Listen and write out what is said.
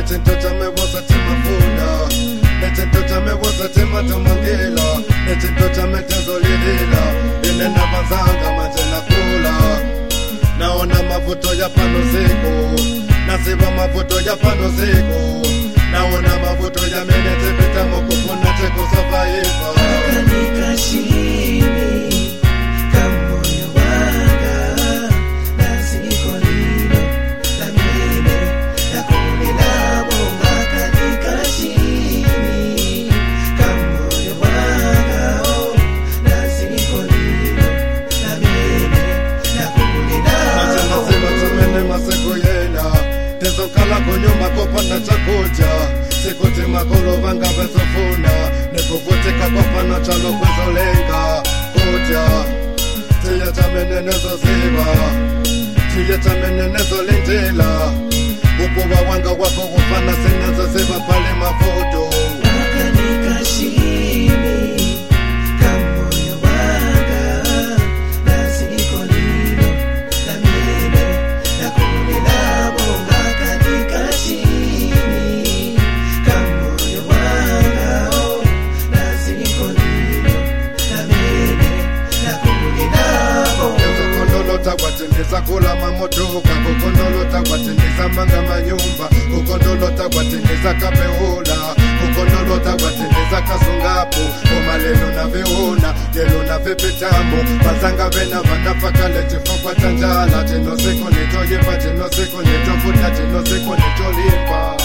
nechinto chamewosa timafuna, nechinto chamewosa timatumangila, nechinto chametenzolilila, inena banzanga manjena kula. Naona mavuto ya pano siku, nasiba mavuto ya pano siku, naona mavuto ya menete vitamo kufuna cheko survive. Kanika shimi kamoyo wanga nasiko lino la mene la kumila bonga. Kanika shimi kamoyo wanga nasiko lino la mene la kumila bonga. Tumene maseko yena tezo kala kunyuma kopanda chakuja sikuti makolo vanga bezofuna nekuvutika kopana chalo kwezolenga kuja tiya chamenenezo ziva tiya chamenenezo lindila ukuba wanga wako kufana sinazo ziva pale mavuto. Kanika shimi kamoyo wanga nasiko lino la mene la kumila bonga. Kanika shimi kamoyo wanga nasiko lino la mene la kumila bonga. Kukondolota kwatendeza kula mamotoka, kukondolota kwatendeza manga manyumba, kukondolota kwatendeza kapeula, kukondolota kwatendeza kasungapo, omalelo na veona, yelo na vepetamo, mazanga vena vanafakale chifokwa chanjala, chinoseko nitoyepa, chinoseko nitofuta, chinoseko nitolimba.